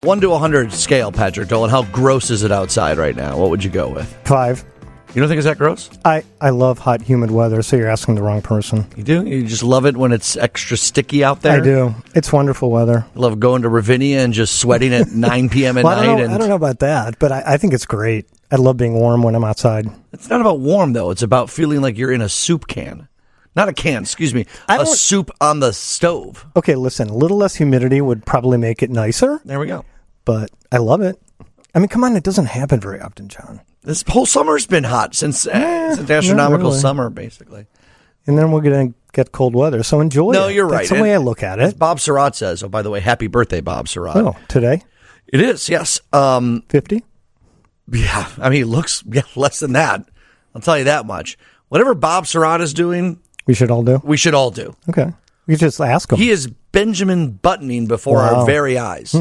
1 to 100 scale, Patrick Dolan. How gross is it outside right now? What would you go with? 5. You don't think it's that gross? I love hot, humid weather, so you're asking the wrong person. You do? You just love it when it's extra sticky out there? I do. It's wonderful weather. I love going to Ravinia and just sweating at 9 p.m. at night. I don't know about that, but I think it's great. I love being warm when I'm outside. It's not about warm, though. It's about feeling like you're in a soup can. Not a can, excuse me. A soup on the stove. Okay, listen, a little less humidity would probably make it nicer. There we go. But I love it. I mean, come on, it doesn't happen very often, John. This whole summer's been hot since astronomical summer, basically. And then we're going to get cold weather, so enjoy it. No, you're right. That's the way I look at it. As Bob Surratt says, oh, by the way, happy birthday, Bob Surratt. Oh, today? It is, yes. 50? Yeah, I mean, it looks less than that. I'll tell you that much. Whatever Bob Surratt is doing, we should all do? We should all do. Okay. We just ask him. He is Benjamin Buttoning before our very eyes.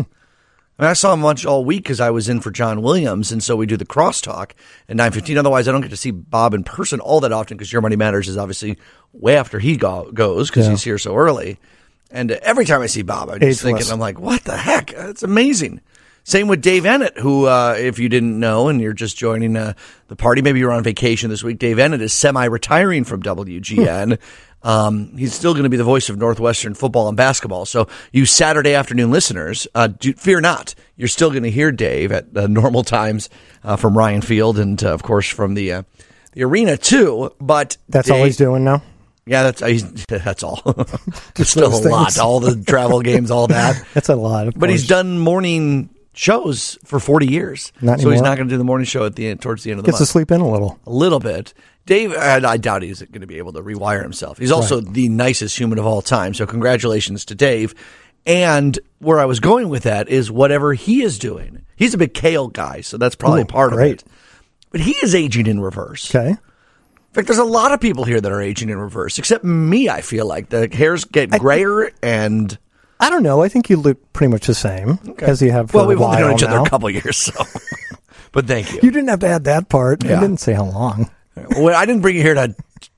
I mean, I saw him much all week because I was in for John Williams, and so we do the crosstalk at 9:15. Otherwise, I don't get to see Bob in person all that often because Your Money Matters is obviously way after he goes because he's here so early. And every time I see Bob, I'm just thinking, I'm like, what the heck? It's amazing. Same with Dave Ennett, who, if you didn't know and you're just joining the party, maybe you're on vacation this week, Dave Ennett is semi-retiring from WGN. He's still going to be the voice of Northwestern football and basketball. So you Saturday afternoon listeners, fear not. You're still going to hear Dave at normal times from Ryan Field and, of course, from the arena, too. But that's all he's doing now? Yeah, that's all. There's still a lot. All the travel games, all that. That's a lot. But he's done morning shows for 40 years. So he's not going to do the morning show towards the end of the month. Gets to sleep in a little bit. Dave, I doubt he's going to be able to rewire himself. He's also the nicest human of all time. So congratulations to Dave. And where I was going with that is whatever he is doing. He's a big kale guy, so that's probably part of it. But he is aging in reverse. Okay. In fact, there's a lot of people here that are aging in reverse, except me, I feel like. The hairs get grayer and... I don't know. I think you look pretty much the same as you have for a while. Well, we've only known each other a couple years, so... But thank you. You didn't have to add that part. Yeah. I didn't say how long. Well, I didn't bring you here to...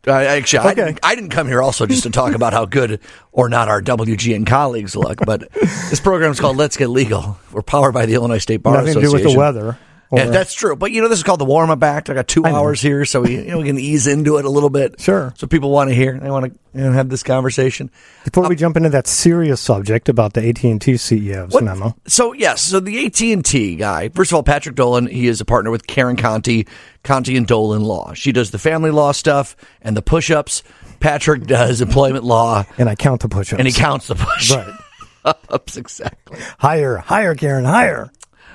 I didn't come here also just to talk about how good or not our WGN colleagues look, but this program is called Let's Get Legal. We're powered by the Illinois State Bar Association. Nothing to do with the weather. Yeah, that's true. But, this is called the warm-up act. I got 2 hours here, so we can ease into it a little bit. Sure. So people want to hear. They want to have this conversation. Before we jump into that serious subject about the AT&T CEO's memo. So the AT&T guy, first of all, Patrick Dolan, he is a partner with Karen Conti and Dolan Law. She does the family law stuff and the push-ups. Patrick does employment law. And I count the push-ups. And he counts the push-ups. Right. Exactly. Higher, Karen, higher.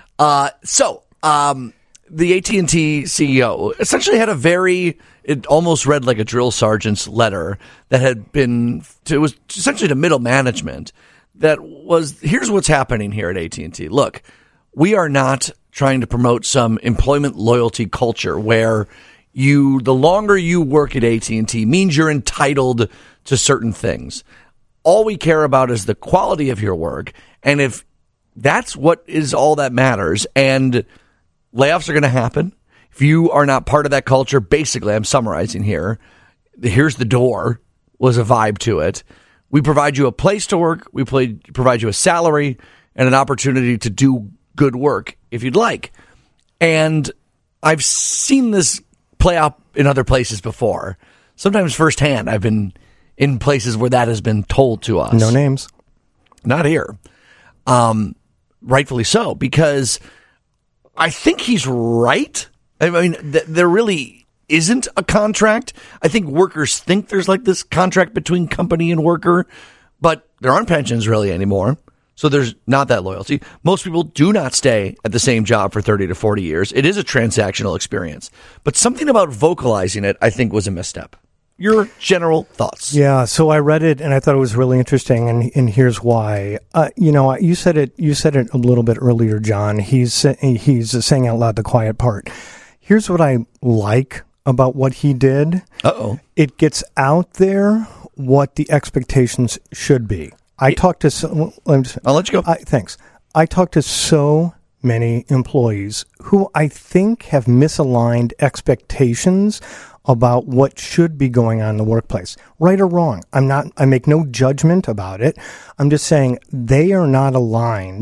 The AT&T CEO essentially had it almost read like a drill sergeant's letter that it was essentially to middle management that was, here's what's happening here at AT&T. Look, we are not trying to promote some employment loyalty culture where the longer you work at AT&T means you're entitled to certain things. All we care about is the quality of your work. And if that's what is all that matters, and layoffs are going to happen. If you are not part of that culture, basically, I'm summarizing here, here's the door, was a vibe to it. We provide you a place to work. We provide you a salary and an opportunity to do good work if you'd like. And I've seen this play out in other places before. Sometimes firsthand, I've been in places where that has been told to us. No names. Not here. Rightfully so, because I think he's right. I mean, there really isn't a contract. I think workers think there's like this contract between company and worker, but there aren't pensions really anymore. So there's not that loyalty. Most people do not stay at the same job for 30 to 40 years. It is a transactional experience, but something about vocalizing it, I think, was a misstep. Your general thoughts? Yeah, so I read it and I thought it was really interesting, and here's why. You said it a little bit earlier, John. He's saying out loud the quiet part. Here's what I like about what he did. It gets out there what the expectations should be. I'll let you go. Thanks. I talked to so many employees who I think have misaligned expectations about what should be going on in the workplace. Right or wrong. I make no judgment about it. I'm just saying they are not aligned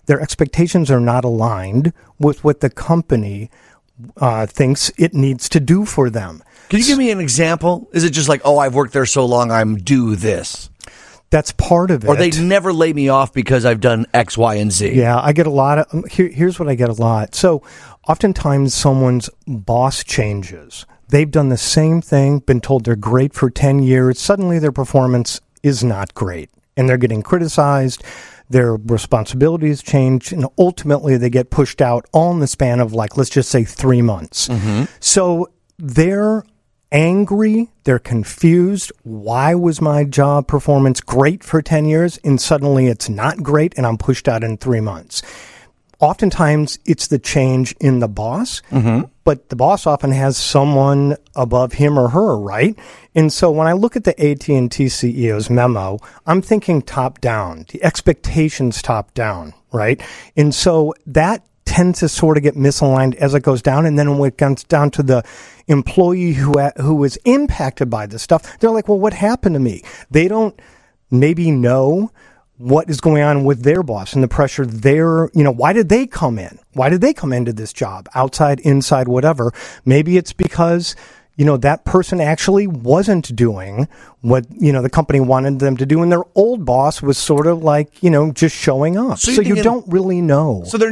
Their expectations are not aligned with what the company thinks it needs to do for them. Can you give me an example? Is it just like, oh, I've worked there so long, I'm due this? That's part of it. Or they never lay me off because I've done X, Y, and Z. Yeah, I get a lot of... Here's what I get a lot. So oftentimes someone's boss changes. They've done the same thing, been told they're great for 10 years. Suddenly their performance is not great. And they're getting criticized. Their responsibilities change. And ultimately they get pushed out all in the span of, like, let's just say 3 months. Mm-hmm. So they're angry, they're confused. Why was my job performance great for 10 years and suddenly it's not great and I'm pushed out in 3 months? Oftentimes it's the change in the boss, but the boss often has someone above him or her, right? And so when I look at the AT&T CEO's memo, I'm thinking top down, the expectations top down, right? And so that tends to sort of get misaligned as it goes down. And then when it comes down to the employee who is impacted by this stuff, they're like, well, what happened to me? They don't maybe know what is going on with their boss and the pressure there. Why did they come in? Why did they come into this job? Outside, inside, whatever. Maybe it's because that person actually wasn't doing what, the company wanted them to do. And their old boss was sort of like, just showing up. So you don't really know. So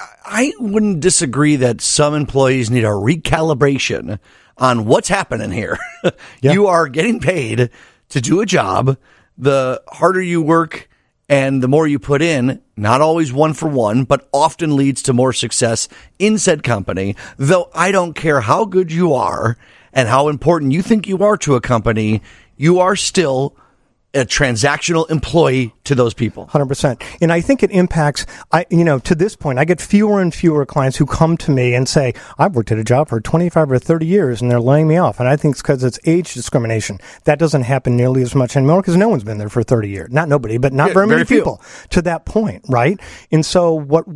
I wouldn't disagree that some employees need a recalibration on what's happening here. Yeah. You are getting paid to do a job. The harder you work and the more you put in, not always one for one, but often leads to more success in said company. Though I don't care how good you are and how important you think you are to a company, you are still a transactional employee to those people. 100%. And I think it impacts, to this point, I get fewer and fewer clients who come to me and say, I've worked at a job for 25 or 30 years and they're laying me off. And I think it's because it's age discrimination. That doesn't happen nearly as much anymore because no one's been there for 30 years. Not nobody, but not very many people to that point, right? And so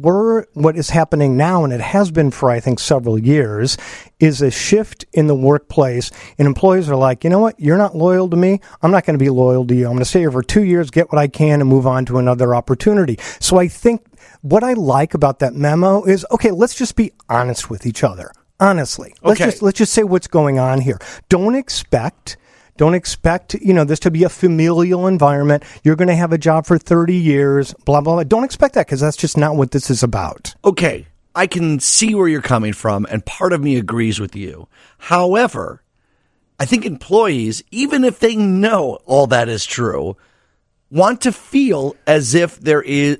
what is happening now, and it has been for, I think, several years, is a shift in the workplace. And employees are like, you know what? You're not loyal to me. I'm not going to be loyal to you. I'm going to stay here for 2 years, get what I can, and move on to another opportunity. So I think what I like about that memo is, okay, let's just be honest with each other. Honestly. Okay. Let's just say what's going on here. Don't expect, this to be a familial environment. You're going to have a job for 30 years, blah, blah, blah. Don't expect that because that's just not what this is about. Okay. I can see where you're coming from, and part of me agrees with you. However, I think employees, even if they know all that is true, want to feel as if there is,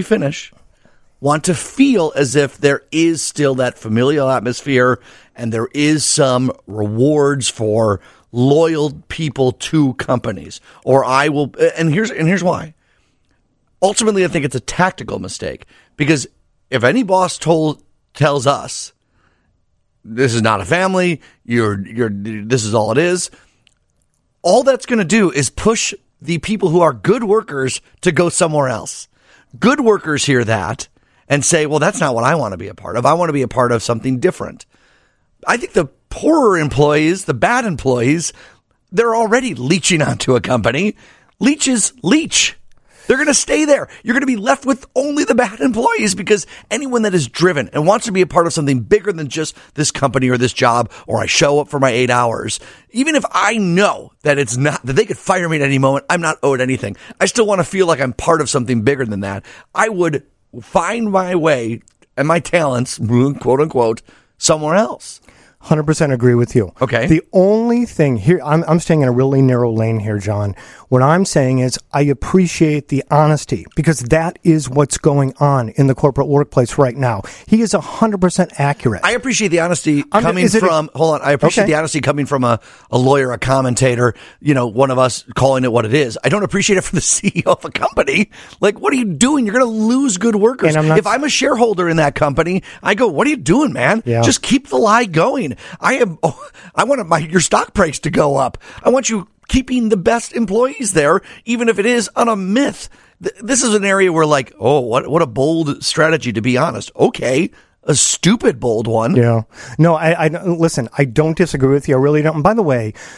want to feel as if there is still that familial atmosphere and there is some rewards for loyal people to companies. Or and here's why. Ultimately, I think it's a tactical mistake because if any boss tells us this is not a family, this is all it is, all that's going to do is push the people who are good workers to go somewhere else. Good workers hear that and say, well, that's not what I want to be a part of. I want to be a part of something different. I think the poorer employees, the bad employees, they're already leeching onto a company. Leeches leech. They're going to stay there. You're going to be left with only the bad employees because anyone that is driven and wants to be a part of something bigger than just this company or this job, or I show up for my 8 hours, even if I know that it's not, that they could fire me at any moment, I'm not owed anything. I still want to feel like I'm part of something bigger than that. I would find my way and my talents, quote unquote, somewhere else. 100% agree with you. Okay. The only thing here, I'm staying in a really narrow lane here, John. What I'm saying is I appreciate the honesty because that is what's going on in the corporate workplace right now. He is 100% accurate. I appreciate the honesty coming from, I appreciate the honesty coming from a lawyer, a commentator, one of us calling it what it is. I don't appreciate it from the CEO of a company. Like, what are you doing? You're going to lose good workers. If I'm a shareholder in that company, I go, what are you doing, man? Yeah. Just keep the lie going. I want your stock price to go up. I want you keeping the best employees there, even if it is on a myth. This is an area where what a bold strategy, to be honest. Okay. A stupid bold one. Yeah. No, I listen, I don't disagree with you. I really don't. And by the way,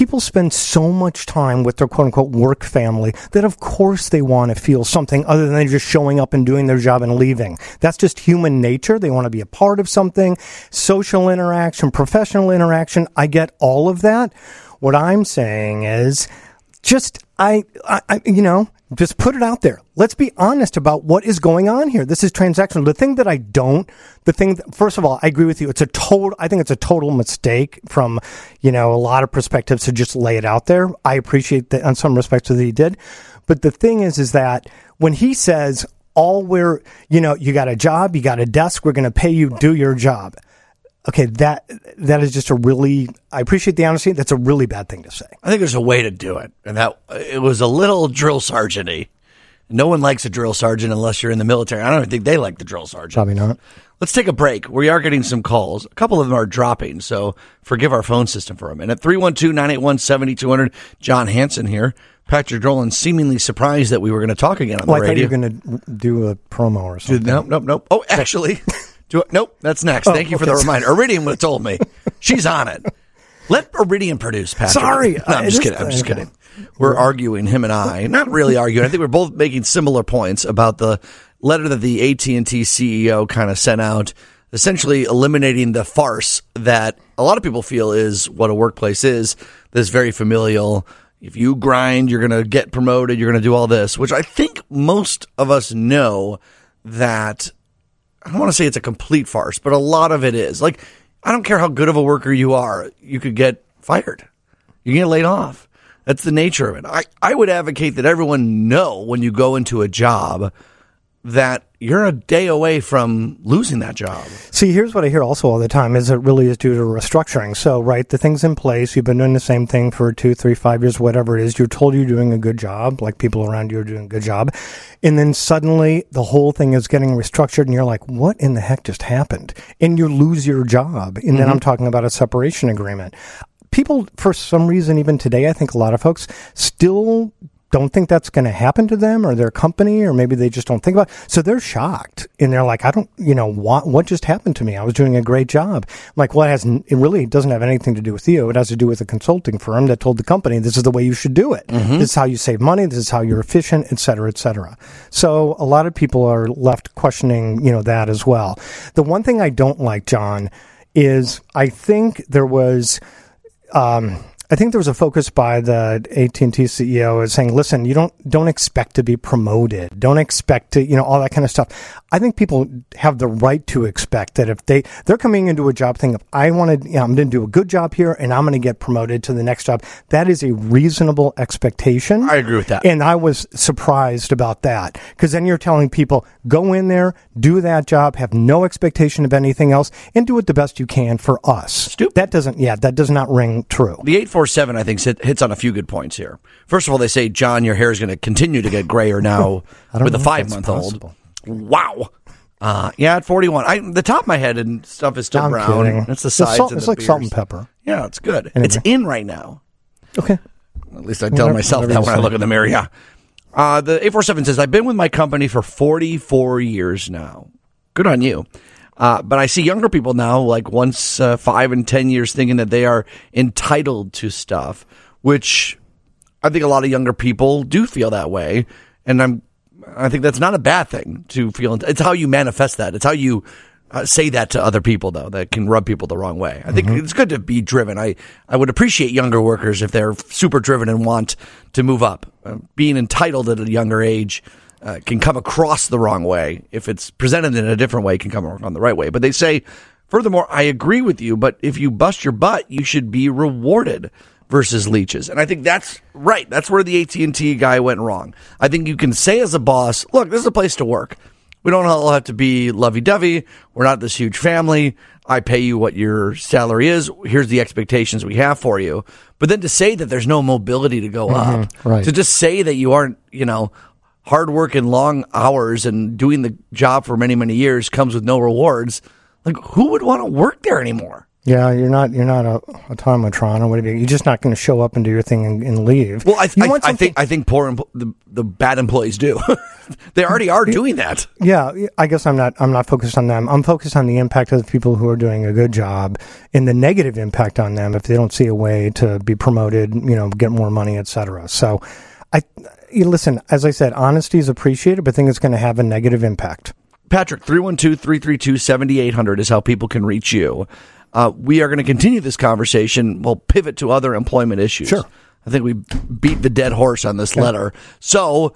people spend so much time with their quote-unquote work family that of course they want to feel something other than just showing up and doing their job and leaving. That's just human nature. They want to be a part of something, social interaction, professional interaction. I get all of that. What I'm saying is just, just put it out there. Let's be honest about what is going on here. This is transactional. First of all, I agree with you. I think it's a total mistake from, a lot of perspectives to just lay it out there. I appreciate that on some respects that he did. But the thing is that when he says you got a job, you got a desk, we're going to pay you, do your job. Okay, that is just I appreciate the honesty. That's a really bad thing to say. I think there's a way to do it, and that it was a little drill sergeant-y. No one likes a drill sergeant unless you're in the military. I don't even think they like the drill sergeant. Probably not. Let's take a break. We are getting some calls. A couple of them are dropping, so forgive our phone system for a minute. 312-981-7200. John Hanson here. Patrick Drolan seemingly surprised that we were going to talk again on the radio. I thought you were going to do a promo or something. Nope. Oh, actually... Nope, that's next. Thank you for the reminder. Iridium would have told me. She's on it. Let Iridium produce, Patrick. Sorry. No, I'm just kidding. We're arguing, him and I. Not really arguing. I think we're both making similar points about the letter that the AT&T CEO kind of sent out, essentially eliminating the farce that a lot of people feel is what a workplace is, this very familial, if you grind, you're going to get promoted, you're going to do all this, which I think most of us know that... I don't want to say it's a complete farce, but a lot of it is. Like, I don't care how good of a worker you are, you could get fired. You can get laid off. That's the nature of it. I would advocate that everyone know when you go into a job that you're a day away from losing that job. See, here's what I hear also all the time is it really is due to restructuring. So, right, the thing's in place. You've been doing the same thing for 2, 3, 5 years, whatever it is. You're told you're doing a good job, like people around you are doing a good job. And then suddenly the whole thing is getting restructured and you're like, what in the heck just happened? And you lose your job. And then I'm talking about a separation agreement. People, for some reason, even today, I think a lot of folks still don't think that's going to happen to them or their company, or maybe they just don't think about it. So they're shocked and they're like, what just happened to me? I was doing a great job. I'm like, well, it really doesn't have anything to do with you. It has to do with a consulting firm that told the company, this is the way you should do it. This is how you save money. This is how you're efficient, et cetera, et cetera. So a lot of people are left questioning, that as well. The one thing I don't like, John, is I think there was a focus by the AT&T CEO is saying, listen, you don't expect to be promoted. Don't expect to, all that kind of stuff. I think people have the right to expect that if they're coming into a job thinking, I'm going to do a good job here and I'm going to get promoted to the next job. That is a reasonable expectation. I agree with that. And I was surprised about that because then you're telling people, go in there, do that job, have no expectation of anything else and do it the best you can for us. Stupid. That does not ring true. The 847, I think, hits on a few good points here. First of all, they say, John, your hair is going to continue to get grayer now with a 5-month-old. Wow. At 41. The top of my head and stuff is still brown. Kidding. It's the sides it's like beers. salt and pepper. Yeah, it's good. Anyway. It's in right now. Okay. At least I tell myself that when I look in the mirror. Yeah. The 847 says, I've been with my company for 44 years now. Good on you. But I see younger people now, like once 5 and 10 years, thinking that they are entitled to stuff, which I think a lot of younger people do feel that way. And I think that's not a bad thing to feel. It's how you manifest that. It's how you say that to other people, though, that can rub people the wrong way. I think it's good to be driven. I would appreciate younger workers if they're super driven and want to move up. Being entitled at a younger age can come across the wrong way. If it's presented in a different way, it can come on the right way. But they say, furthermore, I agree with you, but if you bust your butt, you should be rewarded versus leeches. And I think that's right. That's where the AT&T guy went wrong. I think you can say as a boss, look, this is a place to work. We don't all have to be lovey-dovey. We're not this huge family. I pay you what your salary is. Here's the expectations we have for you. But then to say that there's no mobility to go up, right. To just say that you aren't, hard work and long hours and doing the job for many, many years comes with no rewards. Like, who would want to work there anymore? Yeah, you're not a automatron or whatever. You're just not going to show up and do your thing and leave. Well, I think the bad employees do. They already are doing that. Yeah, I guess I'm not focused on them. I'm focused on the impact of the people who are doing a good job and the negative impact on them if they don't see a way to be promoted, get more money, etc. So, listen, as I said, honesty is appreciated, but I think it's going to have a negative impact. Patrick, 312-332-7800 is how people can reach you. We are going to continue this conversation. We'll pivot to other employment issues. Sure. I think we beat the dead horse on this letter. So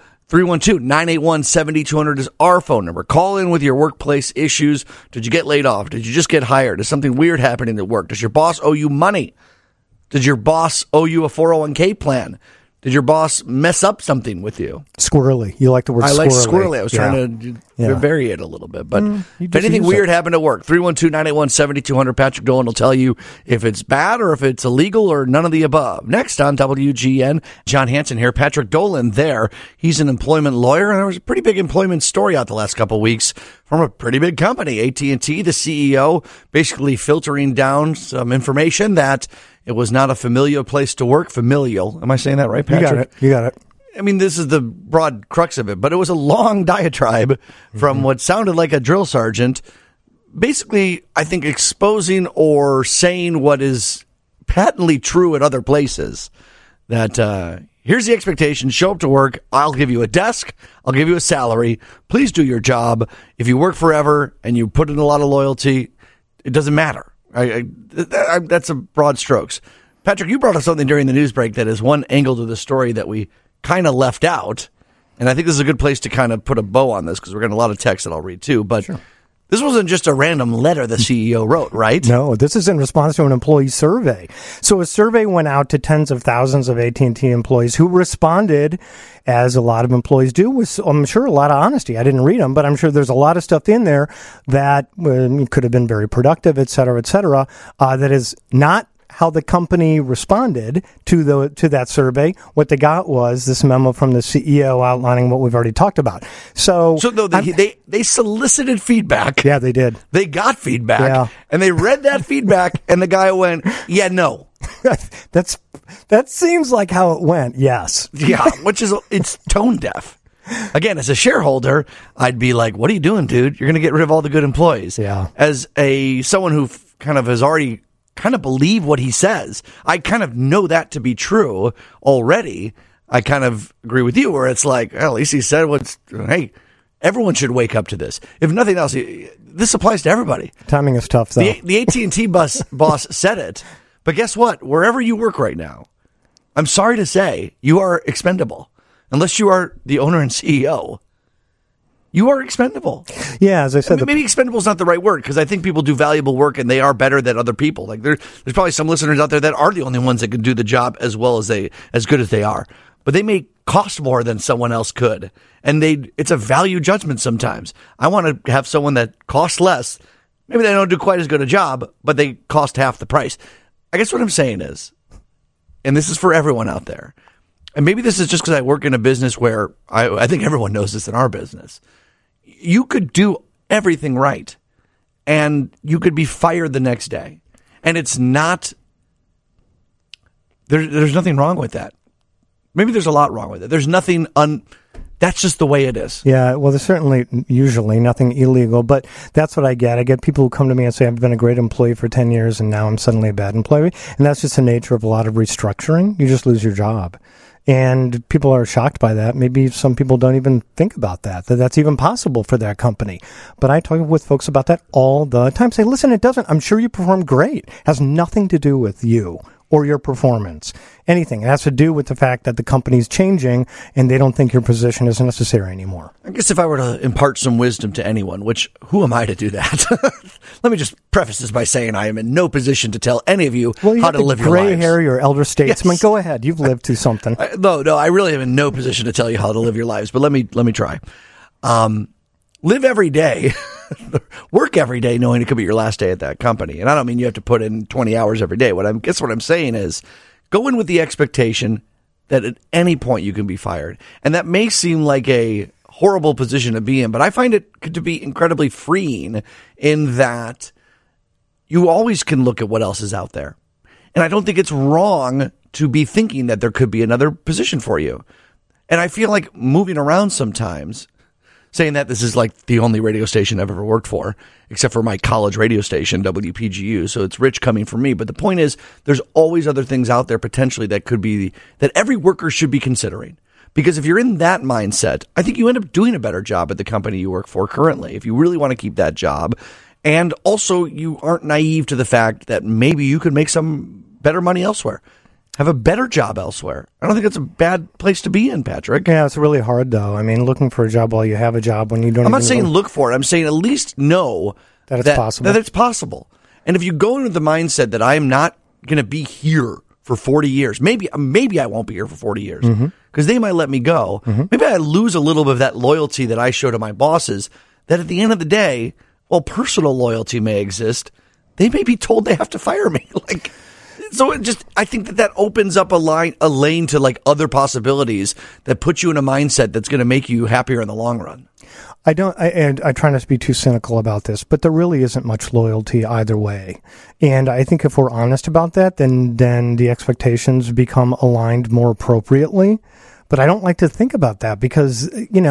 312-981-7200 is our phone number. Call in with your workplace issues. Did you get laid off? Did you just get hired? Is something weird happening at work? Does your boss owe you money? Did your boss owe you a 401k plan? Did your boss mess up something with you? Squirrely. You like the word squirrely. I like squirrely. I was trying to vary it a little bit. But if anything weird happened at work, 312-981-7200, Patrick Dolan will tell you if it's bad or if it's illegal or none of the above. Next on WGN, John Hanson here. Patrick Dolan there. He's an employment lawyer, and there was a pretty big employment story out the last couple of weeks from a pretty big company, AT&T, the CEO, basically filtering down some information that it was not a familiar place to work. Familial. Am I saying that right, Patrick? You got it. I mean, this is the broad crux of it, but it was a long diatribe from what sounded like a drill sergeant, basically, I think, exposing or saying what is patently true at other places. That here's the expectation. Show up to work. I'll give you a desk. I'll give you a salary. Please do your job. If you work forever and you put in a lot of loyalty, it doesn't matter. That's a broad strokes. Patrick, you brought up something during the news break that is one angle to the story that we kind of left out. And I think this is a good place to kind of put a bow on this because we're getting a lot of text that I'll read too. But This wasn't just a random letter the CEO wrote, right? No, this is in response to an employee survey. So a survey went out to tens of thousands of AT&T employees who responded, as a lot of employees do, with, I'm sure, a lot of honesty. I didn't read them, but I'm sure there's a lot of stuff in there that could have been very productive, et cetera, that is not how the company responded to that survey. What they got was this memo from the CEO outlining what we've already talked about. So they solicited feedback. Yeah, they did. They got feedback, and they read that feedback, and the guy went, "Yeah, no." That seems like how it went. Yes. Yeah, it's tone deaf. Again, as a shareholder, I'd be like, "What are you doing, dude? You're going to get rid of all the good employees." Yeah. As someone who kind of has already kind of believe what he says, I kind of know that to be true already. I kind of agree with you where it's like, well, at least he said hey, everyone should wake up to this. If nothing else, this applies to everybody. Timing is tough, though. The AT&T boss said it, but guess what? Wherever you work right now, I'm sorry to say, you are expendable. Unless you are the owner and CEO. You are expendable. Yeah, as I said, maybe expendable is not the right word because I think people do valuable work and they are better than other people. Like there's probably some listeners out there that are the only ones that can do the job as good as they are, but they may cost more than someone else could, and it's a value judgment sometimes. I want to have someone that costs less. Maybe they don't do quite as good a job, but they cost half the price. I guess what I'm saying is, and this is for everyone out there, and maybe this is just because I work in a business where I think everyone knows this in our business. You could do everything right, and you could be fired the next day. And it's not, there's nothing wrong with that. Maybe there's a lot wrong with it. There's nothing, that's just the way it is. Yeah, well, there's certainly usually nothing illegal, but that's what I get. I get people who come to me and say, I've been a great employee for 10 years, and now I'm suddenly a bad employee. And that's just the nature of a lot of restructuring. You just lose your job. And people are shocked by that. Maybe some people don't even think about that's even possible for that company. But I talk with folks about that all the time. Say, listen, it doesn't. I'm sure you perform great. It has nothing to do with you or your performance. Anything. It has to do with the fact that the company's changing and they don't think your position is necessary anymore. I guess if I were to impart some wisdom to anyone, which who am I to do that? Let me just preface this by saying I am in no position to tell any of you how to live your lives. Gray hair, you're elder statesman. Yes. Go ahead. You've lived through something. No, I really am in no position to tell you how to live your lives, but let me try. Live every day, work every day knowing it could be your last day at that company. And I don't mean you have to put in 20 hours every day. What I'm saying is go in with the expectation that at any point you can be fired. And that may seem like a horrible position to be in, but I find it to be incredibly freeing in that you always can look at what else is out there. And I don't think it's wrong to be thinking that there could be another position for you. And I feel like moving around sometimes, saying that this is like the only radio station I've ever worked for, except for my college radio station, WPGU. So it's rich coming from me. But the point is, there's always other things out there potentially that could be, that every worker should be considering. Because if you're in that mindset, I think you end up doing a better job at the company you work for currently, if you really want to keep that job. And also, you aren't naive to the fact that maybe you could make some better money elsewhere, have a better job elsewhere. I don't think it's a bad place to be in, Patrick. Yeah, it's really hard, though. I mean, looking for a job while you have a job when you don't. I'm not saying look for it. I'm saying at least know that it's possible. That it's possible. And if you go into the mindset that I am not going to be here for 40 years, maybe I won't be here for 40 years because they might let me go. Maybe I lose a little bit of that loyalty that I show to my bosses, that at the end of the day, while personal loyalty may exist, they may be told they have to fire me. So I think that opens up a lane to like other possibilities that put you in a mindset that's going to make you happier in the long run. I try not to be too cynical about this, but there really isn't much loyalty either way. And I think if we're honest about that, then the expectations become aligned more appropriately. But I don't like to think about that because,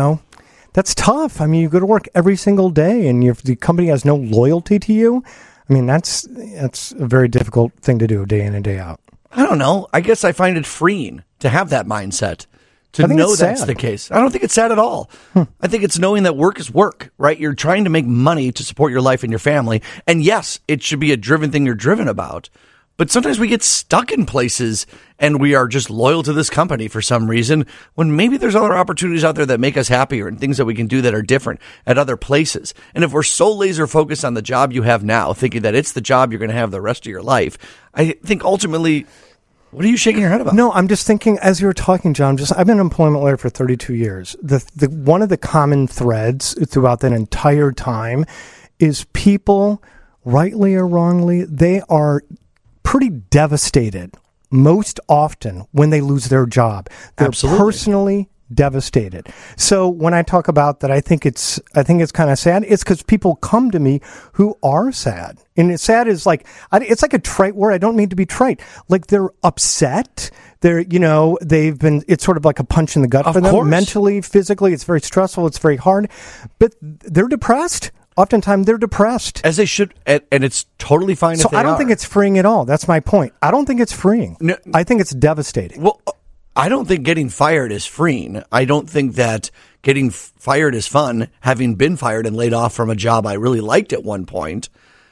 that's tough. I mean, you go to work every single day and if the company has no loyalty to you, I mean, that's a very difficult thing to do day in and day out. I don't know. I guess I find it freeing to have that mindset, to know that's the case. I don't think it's sad at all. I think it's knowing that work is work, right? You're trying to make money to support your life and your family. And yes, it should be a driven thing you're driven about. But sometimes we get stuck in places and we are just loyal to this company for some reason when maybe there's other opportunities out there that make us happier and things that we can do that are different at other places. And if we're so laser focused on the job you have now, thinking that it's the job you're going to have the rest of your life, I think ultimately, what are you shaking your head about? No, I'm just thinking as you were talking, John, I've been an employment lawyer for 32 years. One of the common threads throughout that entire time is people, rightly or wrongly, they are pretty devastated most often when they lose their job. They're personally devastated. So when I talk about that, I think it's kind of sad. It's because people come to me who are sad, and it's sad is like it's like a trite word. I don't mean to be trite. Like they're upset. They're they've been. It's sort of like a punch in the gut for them, mentally, physically. It's very stressful. It's very hard, but they're depressed. Oftentimes they're depressed. As they should, and it's totally fine if they are. So I don't think it's freeing at all. That's my point. I don't think it's freeing. No, I think it's devastating. Well, I don't think getting fired is freeing. I don't think that getting fired is fun, having been fired and laid off from a job I really liked at one point.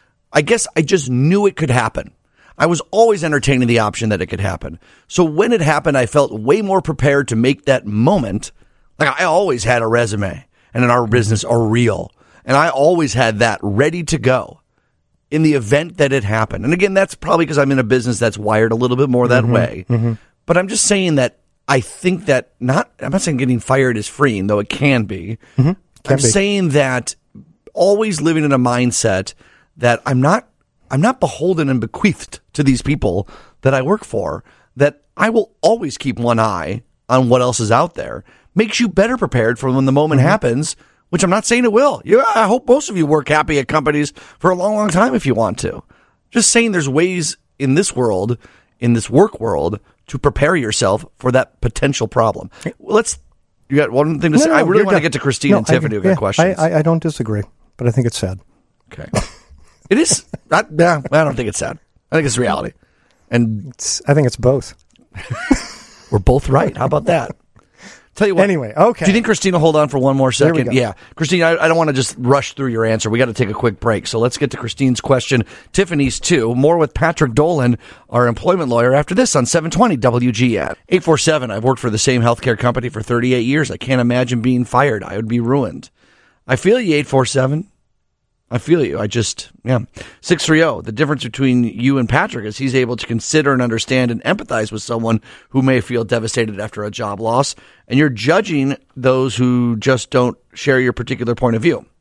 I guess I just knew it could happen. I was always entertaining the option that it could happen. So when it happened, I felt way more prepared to make that moment. Like I always had a resume, and in our business, a reel. And I always had that ready to go in the event that it happened. And again, that's probably because I'm in a business that's wired a little bit more that way. But I'm just saying that I think that I'm not saying getting fired is freeing, though it can be. I'm saying that always living in a mindset that I'm not beholden and bequeathed to these people that I work for, that I will always keep one eye on what else is out there, makes you better prepared for when the moment happens. Which I'm not saying it will. I hope most of you work happy at companies for a long, long time if you want to. Just saying there's ways in this world, in this work world, to prepare yourself for that potential problem. You got one thing to say? I really want to get to Christine and Tiffany who got questions. I don't disagree, but I think it's sad. Okay. It is. I don't think it's sad. I think it's reality. And I think it's both. We're both right. How about that? Tell you what. Anyway, okay. Do you think Christine will hold on for one more second? There we go. Yeah. Christine, I don't want to just rush through your answer. We got to take a quick break. So let's get to Christine's question. Tiffany's too. More with Patrick Dolan, our employment lawyer, after this on 720 WGN. 847, I've worked for the same healthcare company for 38 years. I can't imagine being fired. I would be ruined. I feel you, 847. I feel you. 630, the difference between you and Patrick is he's able to consider and understand and empathize with someone who may feel devastated after a job loss, and you're judging those who just don't share your particular point of view.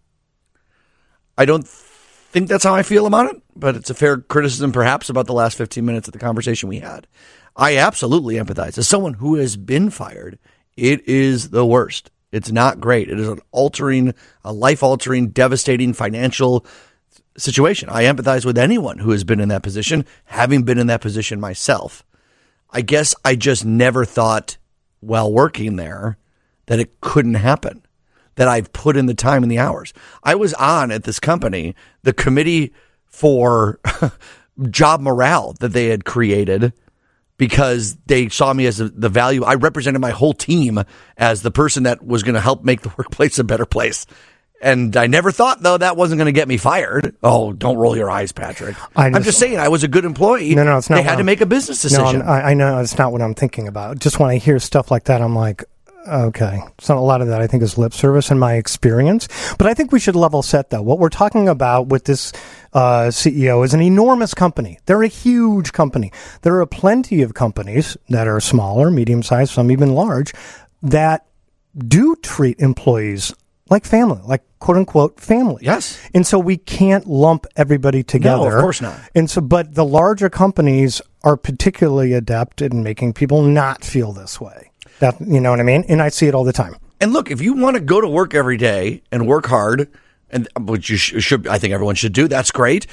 I don't think that's how I feel about it, but it's a fair criticism perhaps about the last 15 minutes of the conversation we had. I absolutely empathize. As someone who has been fired, it is the worst. It's not great. It is a life-altering, devastating financial situation. I empathize with anyone who has been in that position, having been in that position myself. I guess I just never thought while working there that it couldn't happen, that I've put in the time and the hours. I was on at this company, the committee for job morale that they had created because they saw me as the value. I represented my whole team as the person that was going to help make the workplace a better place. And I never thought, though, that wasn't going to get me fired. Oh, don't roll your eyes, Patrick. I'm just saying I was a good employee. No, it's not. They had to make a business decision. No, I know it's not what I'm thinking about. Just when I hear stuff like that, I'm like, okay. So a lot of that, I think, is lip service in my experience. But I think we should level set, though. What we're talking about with this CEO is an enormous company. They're a huge company. There are plenty of companies that are smaller, medium-sized, some even large, that do treat employees like family, like quote-unquote family. Yes. And so we can't lump everybody together. No, of course not. And so, but the larger companies are particularly adept in making people not feel this way. That, you know what I mean? And I see it all the time. And look, if you want to go to work every day and work hard, and which you should, I think everyone should do, that's great.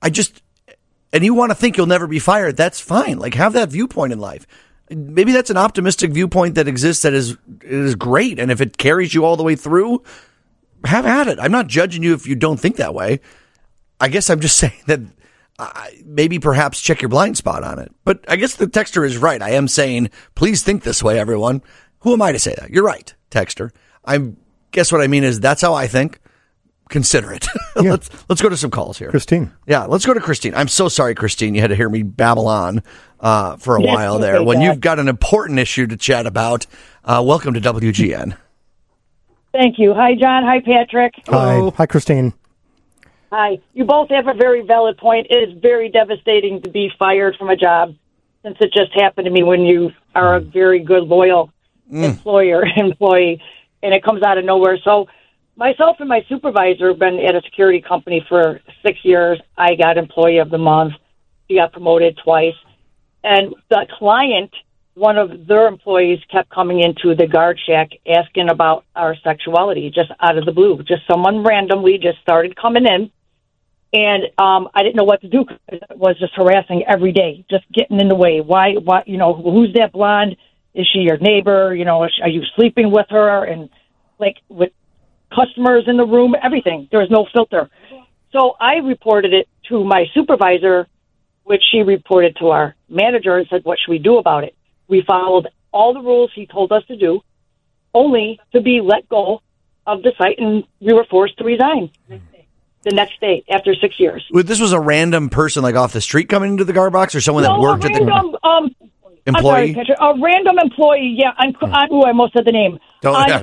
And you want to think you'll never be fired, that's fine. Like, have that viewpoint in life. Maybe that's an optimistic viewpoint that exists that is great. And if it carries you all the way through, have at it. I'm not judging you if you don't think that way. I guess I'm just saying that maybe perhaps check your blind spot on it. But I guess the texter is right. I am saying, please think this way, everyone. Who am I to say that? You're right, texter. I guess what I mean is that's how I think. Consider it. Yeah. Let's go to some calls here. Christine. Yeah, let's go to Christine. I'm so sorry, Christine. You had to hear me babble on for a while there. When you've got an important issue to chat about, welcome to WGN. Thank you. Hi, John. Hi, Patrick. Hello. Hi, Christine. Hi. You both have a very valid point. It is very devastating to be fired from a job, since it just happened to me when you are a very good, loyal employee, and it comes out of nowhere. So myself and my supervisor have been at a security company for 6 years. I got Employee of the Month. She got promoted twice. And the client, one of their employees, kept coming into the guard shack asking about our sexuality just out of the blue. Just someone randomly just started coming in. And I didn't know what to do because it was just harassing every day, just getting in the way. Why, who's that blonde? Is she your neighbor? Are you sleeping with her? And like with customers in the room, everything. There was no filter. So I reported it to my supervisor, which she reported to our manager and said, what should we do about it? We followed all the rules he told us to do, only to be let go of the site, and we were forced to resign the next day after 6 years. This was a random person, like off the street, coming into the guard box, or someone that worked at the employee? I'm sorry, a random employee. Yeah, I almost said the name. On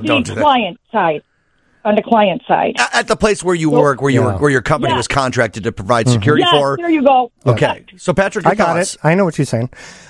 the client side. At the place where you work, where your company was contracted to provide security for. There you go. Okay. So, Patrick, I got it. I know what you're saying.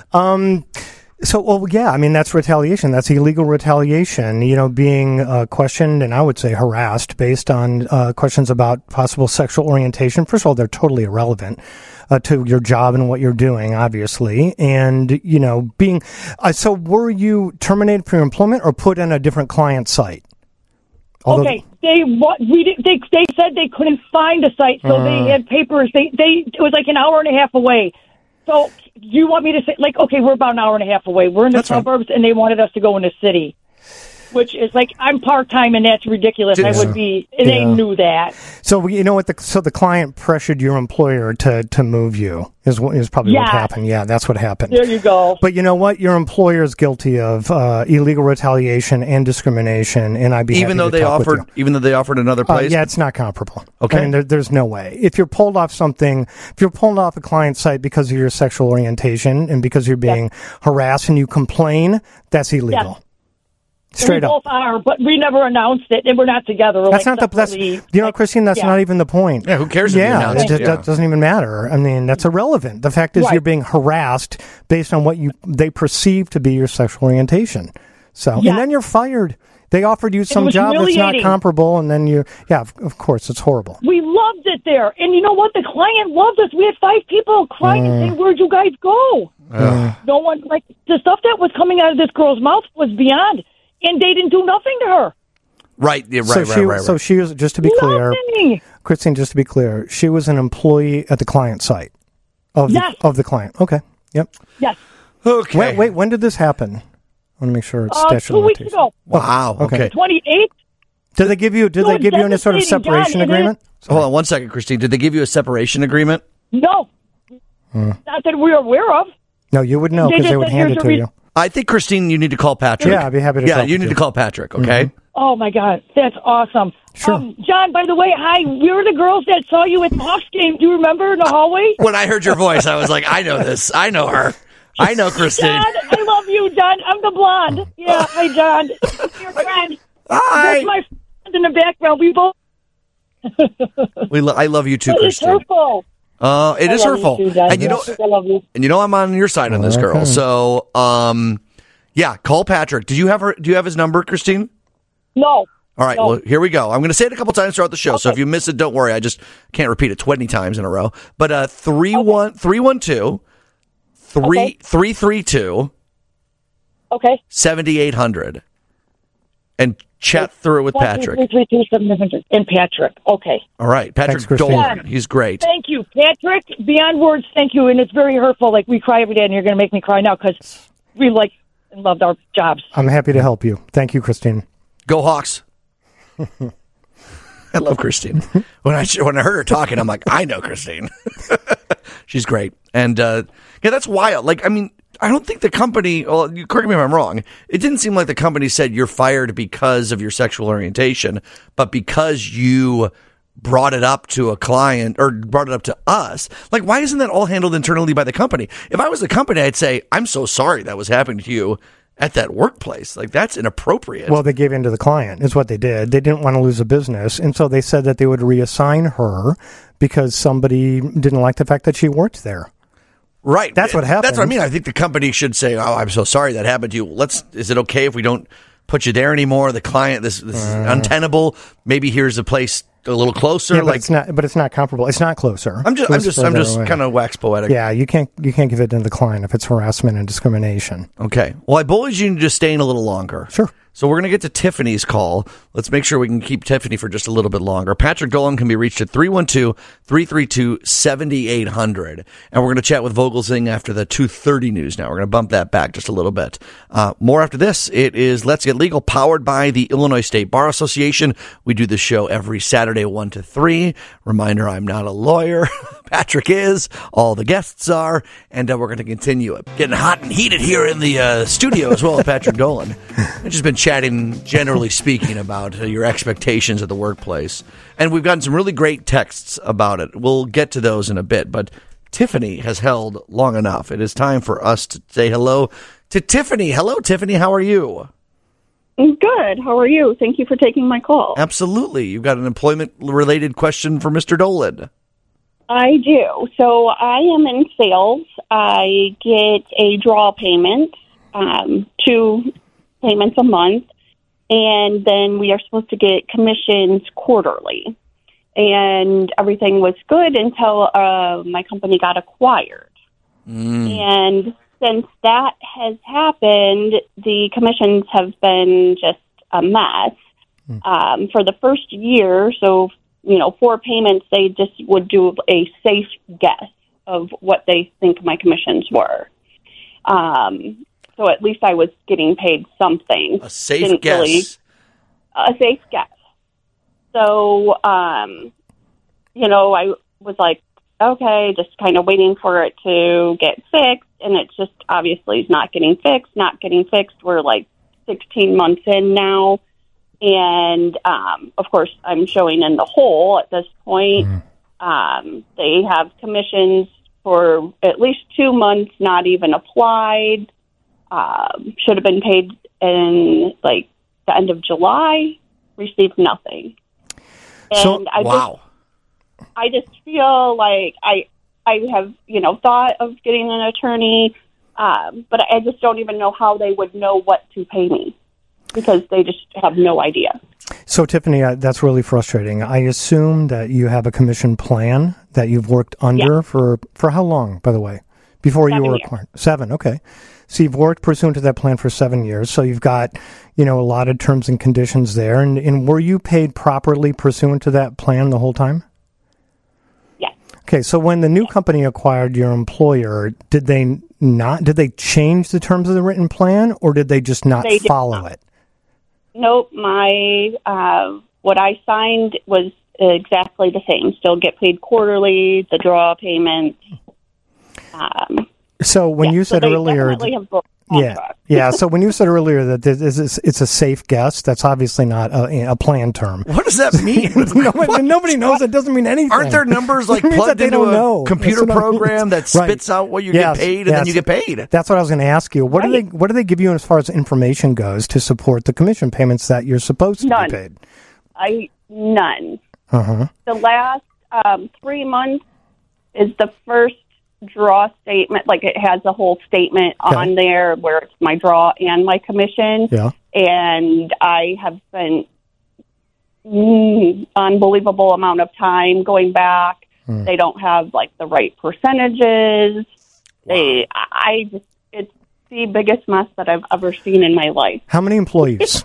That's retaliation. That's illegal retaliation, being questioned and I would say harassed based on questions about possible sexual orientation. First of all, they're totally irrelevant to your job and what you're doing, obviously. And, being so were you terminated from your employment or put in a different client site? Okay, they said they couldn't find a site, so they had papers. It was like an hour and a half away. So you want me to say, okay, we're about an hour and a half away. We're in the suburbs, and they wanted us to go in the city, which is like, I'm part-time, and that's ridiculous. I would be, and they knew that. So you know what? So the client pressured your employer to move you is probably what happened. Yeah, that's what happened. There you go. But you know what? Your employer is guilty of illegal retaliation and discrimination, and I'd be even though they offered another place. Yeah, it's not comparable. Okay, I mean, there's no way. If you're pulled off a client site because of your sexual orientation and because you're being harassed and you complain, that's illegal. Yes. Straight up. We both are, but we never announced it, and we're not together. That's not Christine, that's not even the point. Yeah, who cares if you announced it? That doesn't even matter. I mean, that's irrelevant. The fact is you're being harassed based on what they perceive to be your sexual orientation. So, and then you're fired. They offered you some job that's not comparable, and then of course, it's horrible. We loved it there. And you know what? The client loved us. We had 5 people crying and saying, where'd you guys go? No one, the stuff that was coming out of this girl's mouth was beyond. And they didn't do nothing to her. Right. So she was, just to be clear, Christine, just to be clear, she was an employee at the client site of the client. Okay. Yep. Yes. Okay. Wait. When did this happen? I want to make sure it's statute 2 weeks limitations. ago. Wow. Okay. 28th. Did they give you any sort of separation agreement? Hold on one second, Christine. Did they give you a separation agreement? No. Not that we're aware of. No, you would know They because just they would said, hand "Here's it the to you. I think, Christine, you need to call Patrick. Yeah, I'd be happy to Yeah, talk you to need you. to call Patrick, okay? Oh, my God. That's awesome. Sure. John, by the way, hi. We were the girls that saw you at the Hawks game. Do you remember in the hallway? When I heard your voice, I was like, I know this. I know her. I know Christine. John, I love you, John. I'm the blonde. Yeah, hi, John. Your friend. Hi. That's my friend in the background. We both. I love you too, It's Christine. hurtful. It is I love hurtful. you too, John. And I love you. I'm on your side on this girl. Okay. So, yeah, call Patrick. Do you have his number, Christine? No. All right, No. well, here we go. I'm going to say it a couple times throughout the show, so if you miss it, don't worry. I just can't repeat it 20 times in a row. But 312 332 Okay. 7800 and chat through it with Patrick. 332-700. And Patrick. Okay. All right, Patrick Thanks, Christine. Dolan. He's great. Thank you, Patrick. Beyond words, thank you. And it's very hurtful. Like, we cry every day, and you're going to make me cry now because we like and loved our jobs. I'm happy to help you. Thank you, Christine. Go Hawks. I love Christine. When I heard her talking, I'm like, I know Christine. She's great. And yeah, that's wild. Like, I mean, I don't think the company, well, you correct me if I'm wrong, it didn't seem like the company said you're fired because of your sexual orientation, but because you brought it up to a client or brought it up to us. Like, why isn't that all handled internally by the company? If I was the company, I'd say, I'm so sorry that was happening to you at that workplace. Like, that's inappropriate. Well, they gave in to the client is what they did. They didn't want to lose a business, and so they said that they would reassign her because somebody didn't like the fact that she worked there. Right. That's what happened. That's what I mean. I think the company should say, oh, I'm so sorry that happened to you. Is it okay if we don't put you there anymore? The client, this is untenable. Maybe here's a place a little closer. Yeah, but it's not comparable. It's not closer. I'm just kind of wax poetic. Yeah, you can't give it to the client if it's harassment and discrimination. Okay. Well, I bullied you into staying a little longer. Sure. So we're going to get to Tiffany's call. Let's make sure we can keep Tiffany for just a little bit longer. Patrick Dolan can be reached at 312-332-7800. And we're going to chat with Vogelsing after the 2:30 news now. We're going to bump that back just a little bit. More after this. It is Let's Get Legal, powered by the Illinois State Bar Association. We do this show every Saturday, 1 to 3. Reminder, I'm not a lawyer. Patrick is. All the guests are. And we're going to continue it. Getting hot and heated here in the studio as well with Patrick Dolan. I've just been chatting, generally speaking, about your expectations at the workplace. And we've gotten some really great texts about it. We'll get to those in a bit. But Tiffany has held long enough. It is time for us to say hello to Tiffany. Hello, Tiffany. How are you? Good. How are you? Thank you for taking my call. Absolutely. You've got an employment-related question for Mr. Dolan. I do. So I am in sales. I get a draw payment, 2 payments a month, and then we are supposed to get commissions quarterly. And everything was good until my company got acquired. And since that has happened, the commissions have been just a mess. For the first year, so 4 payments, they just would do a safe guess of what they think my commissions were. So at least I was getting paid something. A safe guess. A safe guess. So, I was like, okay, just kind of waiting for it to get fixed. And it's just obviously not getting fixed. We're like 16 months in now. And, of course, I'm showing in the hole at this point. They have commissions for at least 2 months not even applied. Should have been paid in, like, the end of July. Received nothing. And I just feel like I have, thought of getting an attorney, but I just don't even know how they would know what to pay me, because they just have no idea. So, Tiffany, that's really frustrating. I assume that you have a commission plan that you've worked under for how long, by the way, before 7 you were years. acquired? 7, okay. So you've worked pursuant to that plan for 7 years. So you've got, a lot of terms and conditions there. And were you paid properly pursuant to that plan the whole time? Okay, so when the new company acquired your employer, did they change the terms of the written plan, or did they just not follow it? Nope, what I signed was exactly the same. Still get paid quarterly, the draw payments. So when you said earlier, So when you said earlier that it's a safe guess, that's obviously not a plan term. What does that mean? Nobody knows. It doesn't mean anything. Aren't there numbers like plugged into a computer program that spits out what you get paid, and then you get paid? That's what I was going to ask you. What do they give you as far as information goes to support the commission payments that you're supposed to be paid? None. Uh-huh. The last 3 months is the first draw statement. Like, it has a whole statement on there where it's my draw and my commission. Yeah. And I have spent unbelievable amount of time going back. They don't have like the right percentages. Wow. It's the biggest mess that I've ever seen in my life. How many employees?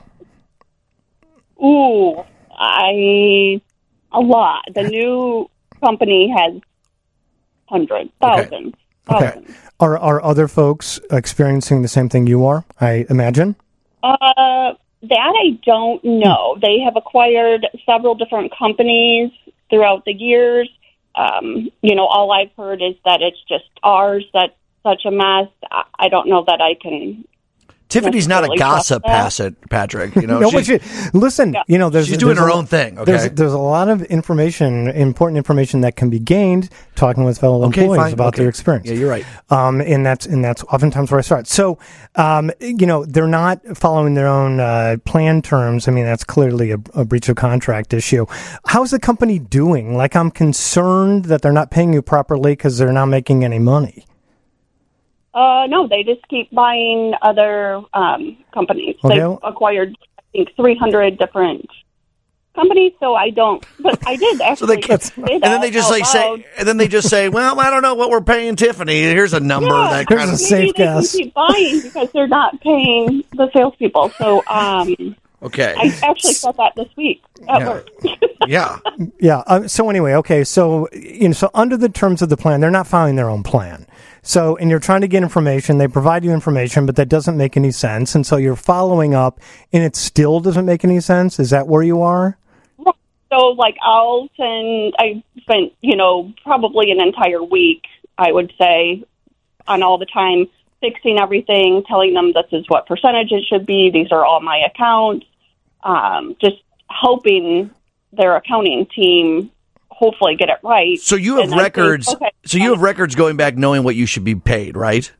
A lot. The new company has hundreds, thousands. Are other folks experiencing the same thing you are, I imagine? That I don't know. They have acquired several different companies throughout the years. All I've heard is that it's just ours that's such a mess. I don't know that I can... Tiffany's not a gossip, Patrick. Listen. Yeah. She's doing her own thing. Okay, there's a lot of important information that can be gained talking with fellow employees about their experience. Yeah, you're right. And that's oftentimes where I start. So, they're not following their own plan terms. I mean, that's clearly a breach of contract issue. How's the company doing? Like, I'm concerned that they're not paying you properly because they're not making any money. No, they just keep buying other companies. Okay. They've acquired, I think, 300 different companies. So I don't, but I did actually. And then they just say, well, I don't know what we're paying Tiffany. Here's a number that kind of safe guess. They can keep buying because they're not paying the salespeople. So, okay. I actually said that this week at work. Yeah. So anyway, okay. So under the terms of the plan, they're not following their own plan. So, and you're trying to get information, they provide you information, but that doesn't make any sense. And so you're following up and it still doesn't make any sense. Is that where you are? So like I spent, probably an entire week, I would say, on all the time fixing everything, telling them this is what percentage it should be. These are all my accounts. Just helping their accounting team hopefully get it right. So you have records. You have records going back, knowing what you should be paid, right?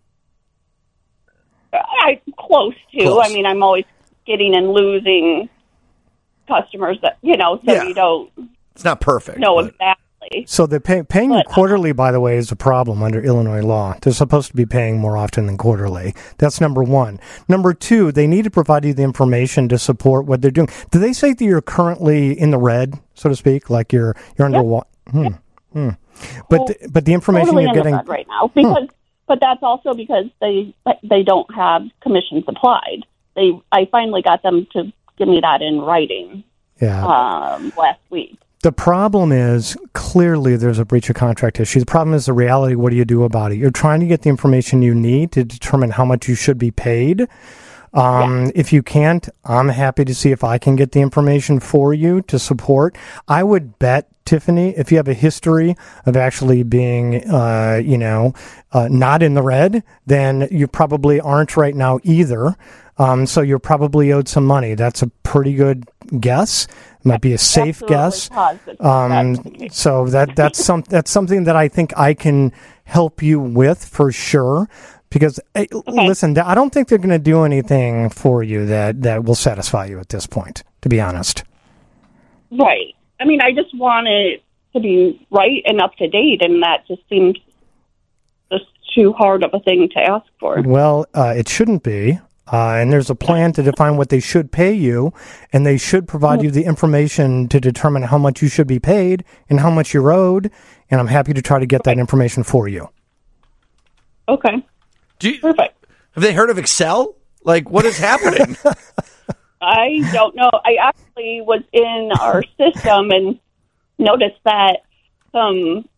Close to. I mean, I'm always getting and losing customers that you don't. It's not perfect. No, exactly. So they're paying you quarterly, by the way, is a problem under Illinois law. They're supposed to be paying more often than quarterly. That's number one. Number two, they need to provide you the information to support what they're doing. Do they say that you're currently in the red, so to speak, like you're underwater? But the information totally you're getting right now, but that's also because they don't have commission supplied. I finally got them to give me that in writing. Last week. The problem is, clearly there's a breach of contract issue. The problem is the reality. What do you do about it? You're trying to get the information you need to determine how much you should be paid. If you can't, I'm happy to see if I can get the information for you to support. I would bet, Tiffany, if you have a history of actually being, not in the red, then you probably aren't right now either. So you're probably owed some money. That's a pretty good guess. It might be a safe guess. So that's something that I think I can help you with for sure. Because listen, I don't think they're going to do anything for you that will satisfy you at this point, to be honest. Right. I mean, I just want it to be right and up to date, and that just seems just too hard of a thing to ask for. Well, it shouldn't be. And there's a plan to define what they should pay you, and they should provide you the information to determine how much you should be paid and how much you're owed, and I'm happy to try to get that information for you. Okay. Perfect. Have they heard of Excel? Like, what is happening? I don't know. I actually was in our system and noticed that some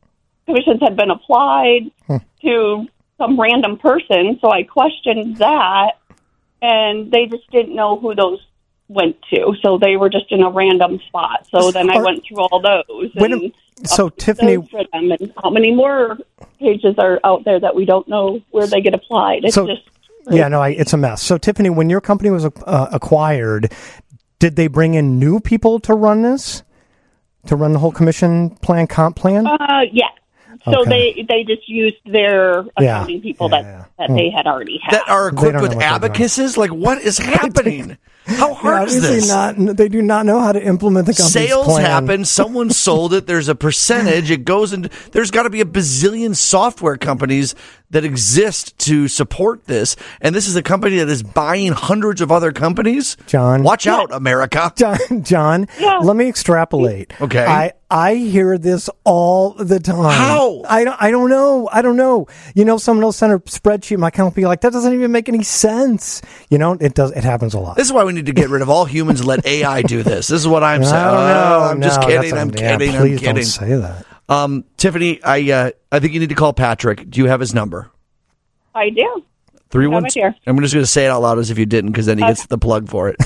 commissions had been applied to some random person. So I questioned that, and they just didn't know who those went to. So they were just in a random spot. So then I went through all those. So Tiffany, for them, and how many more pages are out there that we don't know where they get applied? It's just it's a mess. So Tiffany, when your company was acquired, did they bring in new people to run this, to run the whole commission plan, comp plan? Yeah. So Okay. they just used their accounting people that they had already had. That are equipped with know what they're doing. abacuses? Like, what is happening? How hard is Obviously this? they do not know how to implement the company's Sales plan. happen. Someone sold it. There's a percentage. It goes into. There's got to be a bazillion software companies that exist to support this, and this is a company that is buying hundreds of other companies. John, watch out, America. John, let me extrapolate. Okay. I hear this all the time. How? I don't know. You know, someone will send a spreadsheet. My account will be like, that doesn't even make any sense. You know, it does. It happens a lot. This is why we need to get rid of all humans and let AI do this. This is what I'm saying. I'm just kidding. I'm kidding. Please I'm kidding. don't say that. Tiffany, I think you need to call Patrick. Do you have his number? I do. 312. I'm just going to say it out loud as if you didn't, because then he gets the plug for it.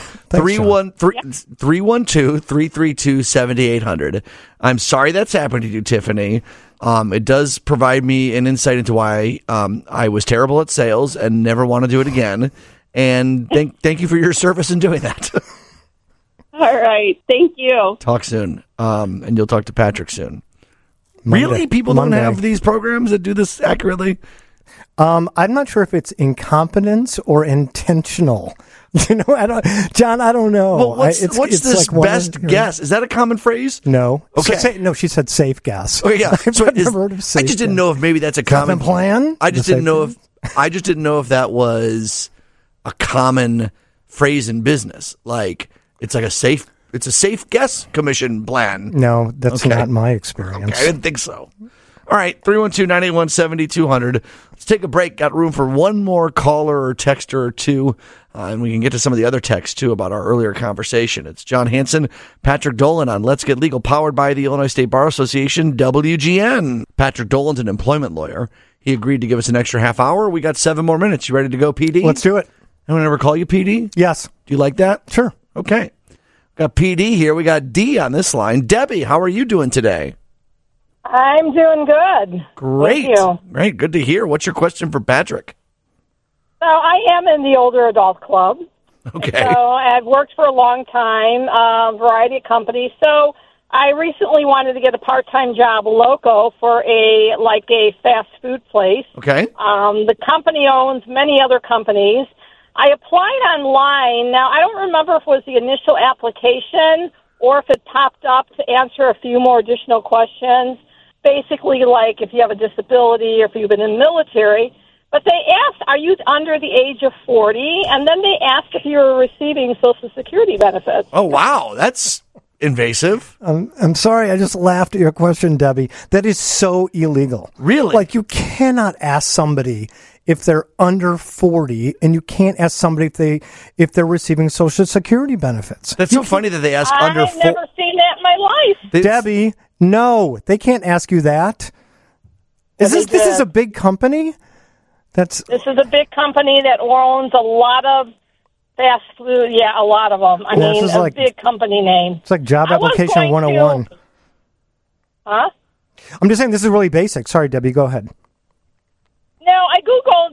312-332-7800. I'm sorry that's happened to you, Tiffany. It does provide me an insight into why I was terrible at sales and never want to do it again. And thank you for your service in doing that. All right. Thank you. Talk soon. And you'll talk to Patrick soon. Monday. Really? People don't have these programs that do this accurately? I'm not sure if it's incompetence or intentional. You know, John, I don't know. Well, what's this like best guess? Is that a common phrase? No. Okay. No, she said safe guess. Oh yeah. I've never heard of safe I just didn't guess. know if maybe that's a common plan. I just didn't know if that was a common phrase in business. Like it's a safe guess commission plan. No, that's not my experience. Okay, I didn't think so. All right, 312-981-7200. Let's take a break. Got room for one more caller or texter or two, and we can get to some of the other texts, too, about our earlier conversation. It's John Hanson, Patrick Dolan on Let's Get Legal, powered by the Illinois State Bar Association, WGN. Patrick Dolan's an employment lawyer. He agreed to give us an extra half hour. We got 7 more minutes. You ready to go, PD? Let's do it. Anyone ever call you PD? Yes. Do you like that? Sure. Okay. Got PD here. We got D on this line. Debbie, how are you doing today? I'm doing good. Great. Thank you. Great. Good to hear. What's your question for Patrick? So I am in the older adult club. Okay. So I've worked for a long time, variety of companies. So I recently wanted to get a part-time job local for a fast food place. Okay. The company owns many other companies. I applied online. Now, I don't remember if it was the initial application or if it popped up to answer a few more additional questions. Basically, like if you have a disability or if you've been in the military. But they asked, are you under the age of 40? And then they asked if you were receiving Social Security benefits. Oh, wow. That's invasive. I'm sorry. I just laughed at your question, Debbie. That is so illegal. Really? Like, you cannot ask somebody if they're under 40, and you can't ask somebody if they're receiving Social Security benefits. That's so funny that they ask under 40. I've never seen that in my life. Debbie, no, they can't ask you that. This is a big company? This is a big company that owns a lot of fast food. Yeah, a lot of them. I mean, a big company name. It's like Job Application 101. Huh? I'm just saying this is really basic. Sorry, Debbie, go ahead. No, I Googled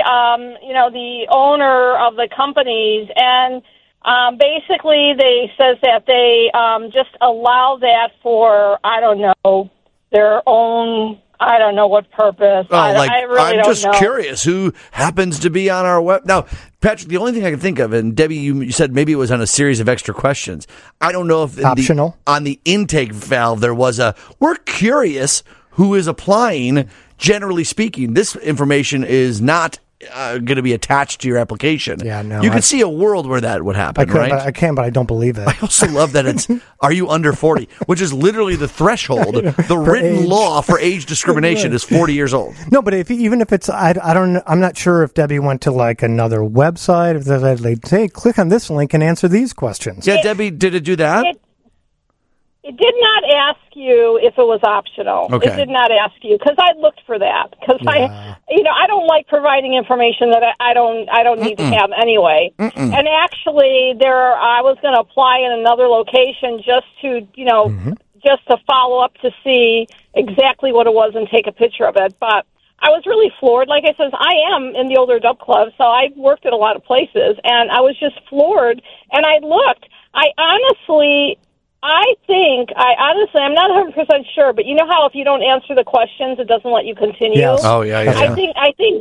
the owner of the companies, and basically they says that they just allow that for, I don't know, their own, I don't know what purpose. I really I'm don't just know. curious who happens to be on our web. Now, Patrick, the only thing I can think of, and Debbie, you said maybe it was on a series of extra questions. I don't know if optional on the intake valve there was we're curious who is applying. Generally speaking, this information is not going to be attached to your application. Yeah, no. You could see a world where that would happen, right? I can, but I don't believe it. I also love that it's, are you under 40? Which is literally the threshold. The written age. law for age discrimination is 40 years old. No, but even if it's, I'm not sure if Debbie went to like another website, if they'd say, click on this link and answer these questions. Yeah, Debbie, did it do that? It did not ask you if it was optional. Okay. It did not ask you because I looked for that because I don't like providing information that I don't need to have anyway. And actually, I was going to apply in another location just to just to follow up to see exactly what it was and take a picture of it. But I was really floored. Like I said, I am in the older adult club, so I've worked at a lot of places, and I was just floored. And I looked. I'm not 100% sure, but you know how if you don't answer the questions, it doesn't let you continue? Yes. Oh, yeah. I think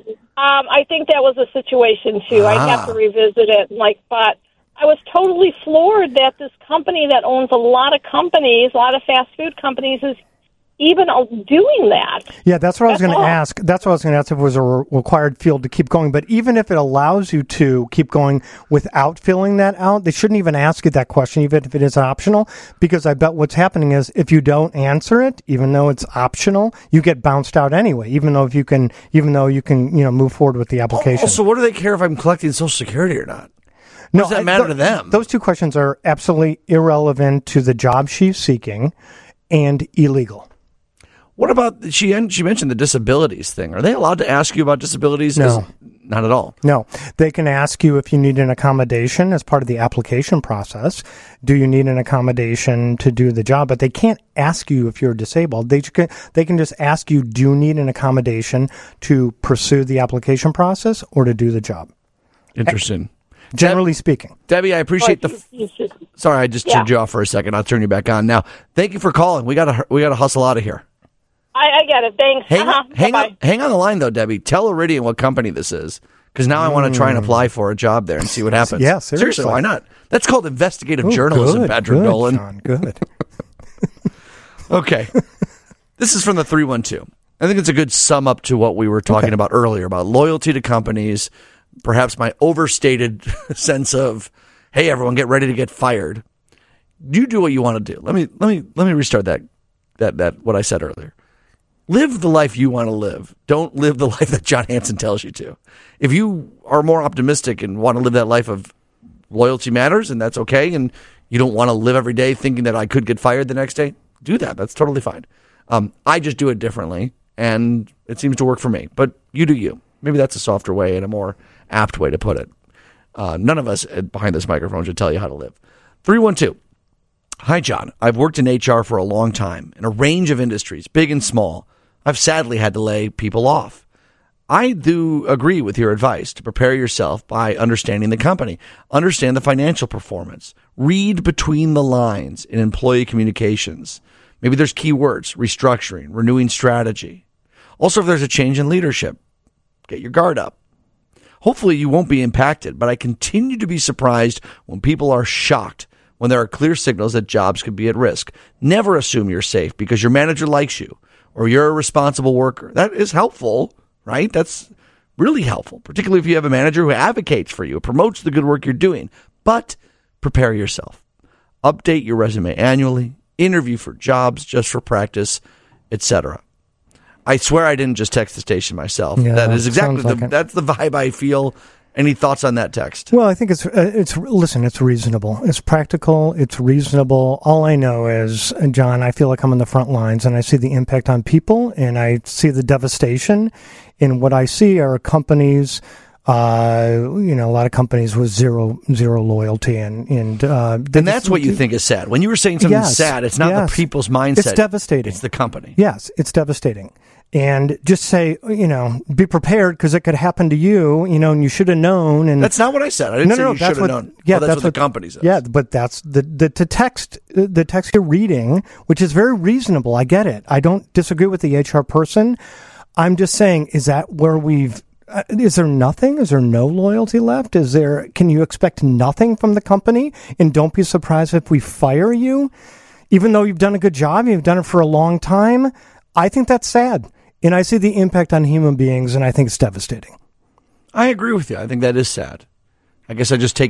that was a situation, too. I'd have to revisit it. But I was totally floored that this company that owns a lot of fast food companies, is even doing that. Yeah, that's what I was going to ask. That's what I was going to ask if it was a required field to keep going. But even if it allows you to keep going without filling that out, they shouldn't even ask you that question, even if it is optional, because I bet what's happening is if you don't answer it, even though it's optional, you get bounced out anyway, even though you can move forward with the application. So what do they care if I'm collecting Social Security or not? What does that matter to them? Those two questions are absolutely irrelevant to the job she's seeking and illegal. What about, she mentioned the disabilities thing. Are they allowed to ask you about disabilities? No. Not at all. No. They can ask you if you need an accommodation as part of the application process. Do you need an accommodation to do the job? But they can't ask you if you're disabled. They can just ask you, do you need an accommodation to pursue the application process or to do the job? Interesting. Generally speaking. Debbie, I appreciate Sorry, I just turned you off for a second. I'll turn you back on now. Thank you for calling. We got to hustle out of here. I get it. Thanks. Hang on the line, though, Debbie. Tell Iridian what company this is, because now I want to try and apply for a job there and see what happens. Yeah, seriously. Why not? That's called investigative journalism, good, Patrick good, Dolan. John, good. Okay. This is from the 312. I think it's a good sum up to what we were talking about earlier, about loyalty to companies, perhaps my overstated sense of, hey, everyone, get ready to get fired. You do what you want to do. Let me restart that what I said earlier. Live the life you want to live. Don't live the life that John Hanson tells you to. If you are more optimistic and want to live that life of loyalty matters, and that's okay, and you don't want to live every day thinking that I could get fired the next day, do that. That's totally fine. I just do it differently, and it seems to work for me. But you do you. Maybe that's a softer way and a more apt way to put it. None of us behind this microphone should tell you how to live. 312. Hi, John. I've worked in HR for a long time in a range of industries, big and small. I've sadly had to lay people off. I do agree with your advice to prepare yourself by understanding the company, understand the financial performance, read between the lines in employee communications. Maybe there's keywords, restructuring, renewing strategy. Also, if there's a change in leadership, get your guard up. Hopefully you won't be impacted, but I continue to be surprised when people are shocked when there are clear signals that jobs could be at risk. Never assume you're safe because your manager likes you or you're a responsible worker. That is helpful, right? That's really helpful, particularly if you have a manager who advocates for you, promotes the good work you're doing. But prepare yourself. Update your resume annually, interview for jobs just for practice, etc. I swear I didn't just text the station myself. Yeah, that is exactly that's the vibe I feel. Any thoughts on that text? Well, I think it's reasonable. It's practical. It's reasonable. All I know is, John, I feel like I'm on the front lines and I see the impact on people and I see the devastation. And what I see are companies, a lot of companies with zero loyalty and that's what you think is sad. When you were saying something sad, it's not the people's mindset. It's devastating. It's the company. Yes, it's devastating. And just say, be prepared because it could happen to you, and you should have known. And that's not what I said. I didn't say you should have known. Yeah, that's what the company says. Yeah, but that's the text you're reading, which is very reasonable. I get it. I don't disagree with the HR person. I'm just saying, is that where is there nothing? Is there no loyalty left? Can you expect nothing from the company? And don't be surprised if we fire you, even though you've done a good job. You've done it for a long time. I think that's sad. And I see the impact on human beings, and I think it's devastating. I agree with you. I think that is sad. I guess I just take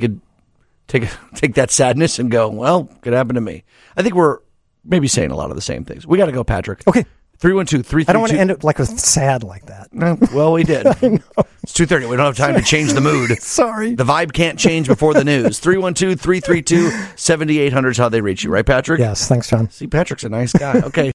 that sadness and go, well, could happen to me. I think we're maybe saying a lot of the same things. We got to go, Patrick. Okay. 312-332. I don't want to end it like sad like that. No, well, we did. It's 2:30. We don't have time to change the mood. Sorry. The vibe can't change before the news. 312-332-7800 is how they reach you, right, Patrick? Yes, thanks, John. See, Patrick's a nice guy. Okay.